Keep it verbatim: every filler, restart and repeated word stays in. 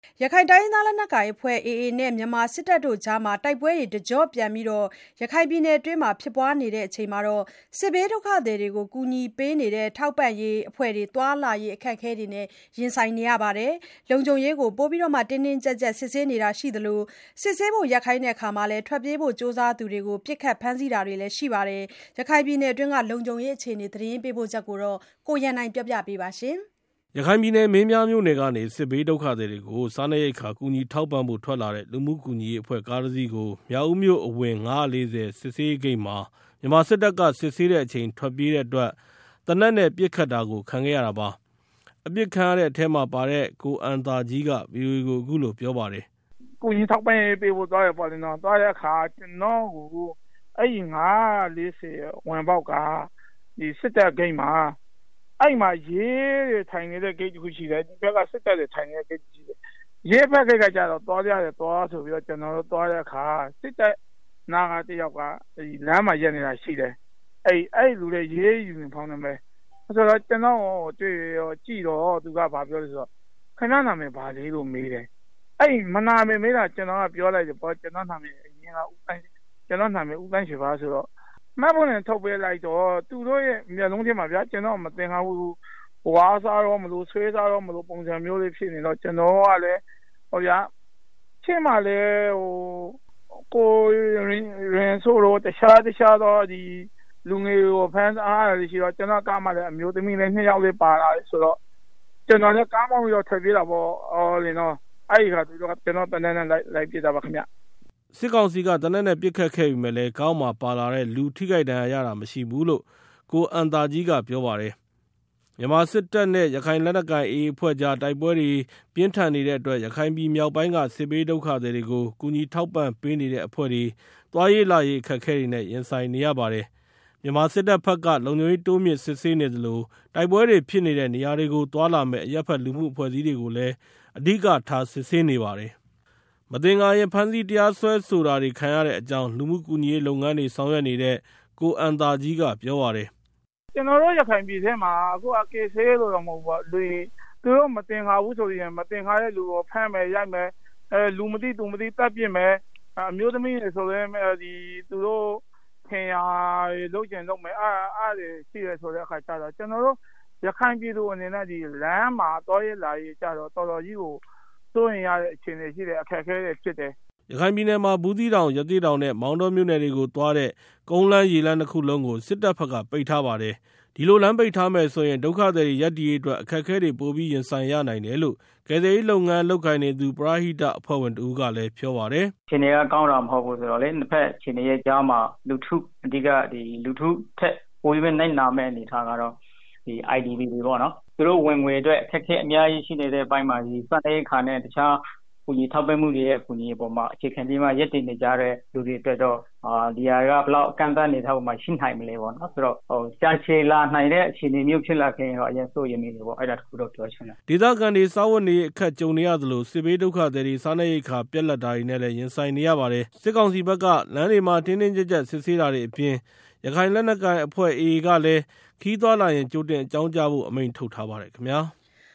ရခိုင်တိုင်းရင်းသားလက်နက်ကိုင်အဖွဲ့ အေအေ နဲ့ မြန်မာစစ်တပ်တို့ကြားတိုက်ပွဲတွေတကျော့ပြန်ပြီးရခိုင်ပြည်နယ်အတွင်းဖြစ်ပွားနေချိန်မှာစစ်ဘေးဒုက္ခသည်တွေကိုကူညီပေးနေတဲ့ထောက်ပံ့ရေးအဖွဲ့တွေသွားလာရေးအခက်အခဲတွေနဲ့ရင်ဆိုင်နေရပါတယ်။ လုံခြုံရေးကိုပိုပြီးတင်းတင်းကြပ်ကြပ်စစ်ဆေးနေတာရှိသလိုစစ်ဆေးဖို့ရပ်ခိုင်းတဲ့အခါထွက်ပြေးဖို့ကြိုးစားသူတွေကိုပစ်ခတ်ဖမ်းဆီးတာတွေလည်းရှိပါတယ်။ ရခိုင်ပြည်နယ်အတွင်းလုံခြုံရေးအခြေအနေသတင်းပေးပို့ချက်ကိုကိုရန်နိုင်ကပြောပြပေးပါမယ်။ရခိုင်ပြည်နယ်မင်းပြားမြို့နယ်ကနေစစ်ဘေးဒုက္ခသည်တွေကိုစားနပ်ရိက္ခာကူညီထောက်ပံ့ဖို့ထွက်လာတဲ့လူမှုကူညီရေးအဖွဲ့ကားတစ်စီးကိုမြောက်ဦးမြို့အဝင် ၅၄၀ စစ်ဆေးရေးဂိတ်မှာမြန်မာစစ်တပ်ကစစ်ဆေးတဲ့အချိန်ထွက်ပြေးတဲ့အတွက်သေနတ်နဲ့ပစ်ခတ်တာကိုခံခဲ့ရတာပါ။ အပစ်ခံရတဲ့အထဲမှာပါတဲ့ကိုအမ်တာကြီးက ဗွီအိုအေကိုအခုလိုပြောပါတယ်။ “ကူညီထောက်ပံ့ရေးပေးဖို့သွားတယ်ပေါ့လေနော်။ သွားတဲ့အခါကျွန်တော်ကိုအဲ့ဒီ၅၄၀ဝင်ပေါက်ကဒီစစ်တပ်ဂိတ်မှာအဲ့မှာရဲတွေထိုင်နေတဲ့ဂိတ်တစ်ခုရှိတယ်။ ဒီဘက်ကစစ်တပ်တွေထိုင်နေတဲ့ဂိတ်ရှိတယ်။ ရဲဘက်ဂိတ်ကကျတော့သွားကြတယ်သွားဆိုပြီးတော့ကျွန်တော်တို့သွားတဲ့အခါစစ်တပ်နာကတယောက်ကလမ်းမှာရပ်နေတာရှိတယ်။ အဲ့အဲ့လူတွေရဲယူနီဖောင်းနဲ့ပဲဆိုတော့ကျွန်တော်တွေ့ရောကြည့်တော့သူကဘာပြောလဲဆိုတော့ခင်ဗျားနာမည်ဘာလဲလို့မေးတယ်။အဲ့မနာမည်မေးတာကျွန်တော်ကပြောလိုက်တယ်ပေါ့ကျွန်တော်နာမည်အရင်ကဦးတိုင်းကျွန်တော်နာမည်ဦးတိုင်းရွှေပါဆိုတော့မှတ်ပုံတင်ထုတ်ပေးလိုက်တော့သူတို့ရဲ့မျက်လုံးထဲမှာဗျာကျွန်တော်မသင်္ကာဘူးဝါးစားတော့မလို့ဆွဲစားတော့မလို့ပုံစံမျိုးလေးဖြစ်နေတော့ကျွန်တော်ကလည်းဟိုဗျာချင်းမှလည်းဟိုကိုရင်ဆိုတော့တခြားတခြားတော့ဒီလူငယ်ကိုဖမ်းအားရရှိတော့ကျွန်တော်ကားမှလည်းအမျိုးသမီးလေးနှစ်ယောက်လေးပါလာဆိုတော့ကျွန်တော်လည်းကားမောင်းပြီးတော့ထွက်ပြေးတာပေါ့အော်လေနော်အဲ့ဒီကသူတို့ကကျွန်တော်တန်းတန်းလိုက်လိုက်ပြတာပါခင်ဗျ။စစ်ကောင်စီကတနက်နဲ့ပစ်ခတ်ခဲ့ပြီးမြဲလဲကောင်းမှာပါလာတဲ့လူထိခိုက်ဒဏ်ရာရတာမရှိဘူးလို့ကိုအမ်တာကြီးကပြောပါတယ်။မြန်မာစစ်တပ်နဲ့ရခိုင်လက်နက်ကိုင် အေအေ အဖွဲ့ကြားတိုက်ပွဲတွေပြင်းထန်နေတဲ့အတွက်ရခိုင်ပြည်မြောက်ပိုင်းကစစ်ဘေးဒုက္ခသည်တွေကိုကူညီထောက်ပံ့ပေးနေတဲ့အဖွဲ့တွေသွားရေးလာရေးအခက်အခဲတွေနဲ့ရင်ဆိုင်နေရပါတယ်။မြန်မာစစ်တပ်ဘက်ကလုံခြုံရေးတိုးမြင့်စစ်ဆေးနေသလိုတိုက်ပွဲတွေဖြစ်နေတဲ့နေရာတွေကိုသွားလာမဲ့အရပ်ဖက်လူမှုအဖွဲ့အစည်းတွေကိုလည်းအဓိကထားစစ်ဆေးနေပါတယ်။မသင်္ကာရင်ဖမ်းဆီးတရားစွဲဆိုတာတွေခံရတဲ့အကြောင်းလူမှုကူညီရေးလုပ်ငန်းတွေဆောင်ရွက်နေတဲ့ကိုအမ်တာကြီးကပြောပါတယ်။ကျွန်တော်တို့ရခိုင်ပြည်ထဲမှာအခုအကေဆေးလို့တော့မဟုတ်ပါလူသူတို့မတင်ခါဘူးဆိုရင်မတင်ခါတဲ့လူကိုဖမ်းမယ်ရိုက်မယ်အဲလူမသိသူမသိတပ်ပြစ်မယ်အမျိုးသမီးတွေဆိုရင်ဒီသူတို့ခင်ရာလုပ်ကျင်လုပ်မယ်အားအားတွေရှိရဆိုတဲ့အခါကျတော့ကျွန်တော်တို့ရခိုင်ပြည်သူအနေနဲ့ဒီလမ်းမှာတော်ရလာရေးကြတော့တော်တော်ကြီးကိုစိုးရင်ရတဲ့အခြေအနေရှိတယ်အခက်အခဲတွေဖြစ်တယ်ရခိုင်ပြည်နယ်မှာဘူးသီးတောင်ရသေ့တောင်နဲ့မောင်တော်မြို့နယ်တွေကိုသွားတဲ့ကုန်းလမ်းရေလမ်းတစ်ခုလုံးကိုစစ်တပ်ဘက်ကပိတ်ထားပါတယ်။ဒီလိုလမ်းပိတ်ထားမယ်ဆိုရင်ဒုက္ခသည်တွေရပ်တည်ရေးအတွက်အခက်အခဲတွေပိုပြီးရင်ဆိုင်ရနိုင်တယ်လို့ကယ်ဆယ်ရေးလုပ်ငန်းလုပ်ကိုင်နေသူပရဟိတအဖွဲ့ဝင်တူကလည်းပြောပါတယ်။ခြေနေကကောင်းတာမဟုတ်ဘူးဆိုတော့လေနှစ်ဖက်ခြေနေရဲ့ကြားမှာလူထုအဓိကဒီလူထုထက်ပိုပြီးနိုင်နာမဲ့အနေထားကတော့ဒီ အိုင်ဒီပီ တွေပေါ့နော်သူတို့ဝင်ငွေအတွက်အခက်အခဲအများကြီးရှိနေတဲ့အပိုင်းမှာဒီစတဲ့ခါနဲ့တခြားကူညီထောက်ပံ့မှုတွေရဲ့ကူညီပေါ်မှာအခြေခံပြီးမှရက်တည်နေကြတဲ့လူတွေအတွက်တော့အာဒီဟာကဘလောက်အကန့်အသတ်နေတဲ့ပုံမှာရှိနိုင်မလဲပေါ့နော်ဆိုတော့ဟိုကြာရှည်လာနိုင်တဲ့အခြေအနေမျိုးဖြစ်လာခဲ့ရင်တော့အရင်စိုးရိမ်နေတယ်ပေါ့အဲ့ဒါတခုတော့ပြောချင်တယ်ဒေသခံတွေစားဝတ်နေအခက်ကြုံနေရသလိုစစ်ဘေးဒုက္ခသည်တွေစားနပ်ရိက္ခာပြက်လက်တာတွေနဲ့လည်းရင်ဆိုင်နေရပါတယ်စစ်ကောင်စီဘက်ကလမ်းတွေမှာတင်းတင်းကြပ်ကြပ်စစ်ဆေးတာတွေအပြင်ရခိုင်လက်နက်ကိုင်အဖွဲ့ အေအေ ကလည်းခီးသွွာလာရင်ကြိုတင်အကြောင်းကြားဖို့အမိန့်ထုတ်ထားပါတယ်ခင်ဗျာ။